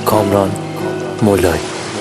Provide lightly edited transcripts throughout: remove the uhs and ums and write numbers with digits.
کامران مولایی.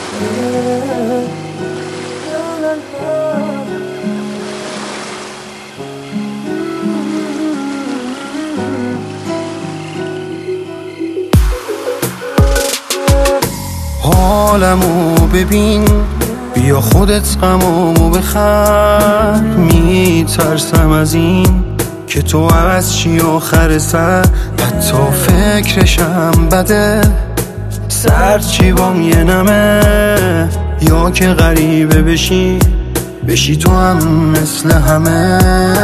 حالمو ببین، بیا خودت غمامو بخر. میترسم از این که تو عوض چی آخر سر، حتی فکرشم بده. سرچی بام یه نمه، یا که غریبه بشی تو هم مثل همه.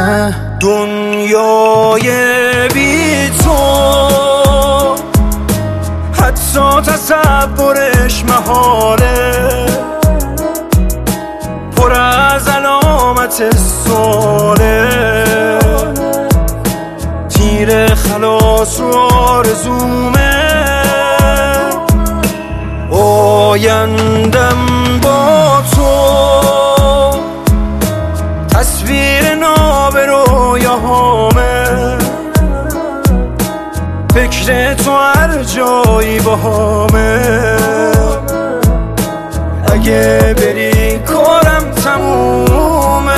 دنیای بی تو حتی تصورش محاله، پر از علامت سواله. تیر خلاص رو آرزومه، آیندم با تو. تصویر ناب رویاهامه، فکر تو هر جایی باهامه. اگه بری کارم تمومه.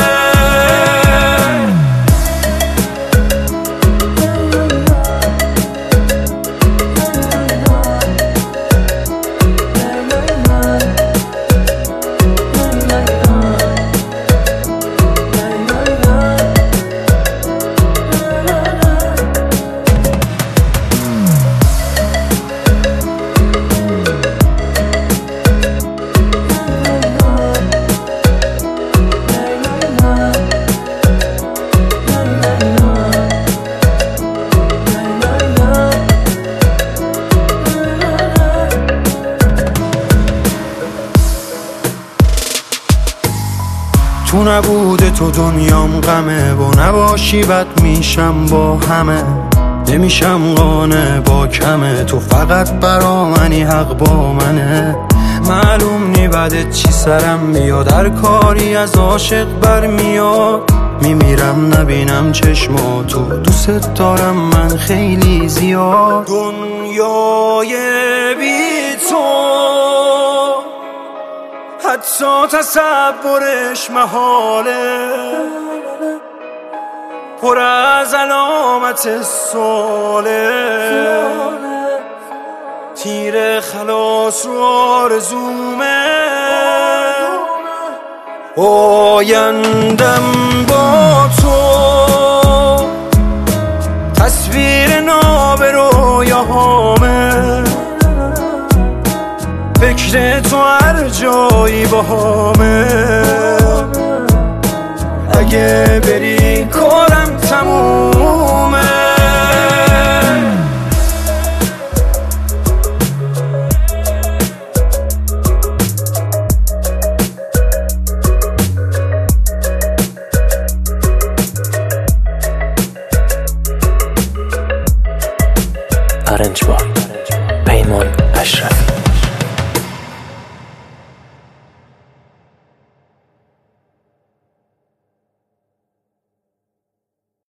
تو نبوده تو دنیام غمه، با نباشی بد میشم با همه. نمیشم قانع با کمه، تو فقط برا منی، حق با منه. معلوم نی بعد چی سرم میاد، هر کاری از عاشق برمیاد. میمیرم نبینم چشماتو، دوست دارم من خیلی زیاد. دنیای بی تو حتی تصورش محاله، پر از علامت سواله. تیر خلاص رو آرزومه، آیندم با تو. تصویر ناب رویاهامه، فکر تو هر جایی باهامه. اگه بری کارم تمومه. ارنج با پیمان اشرفی.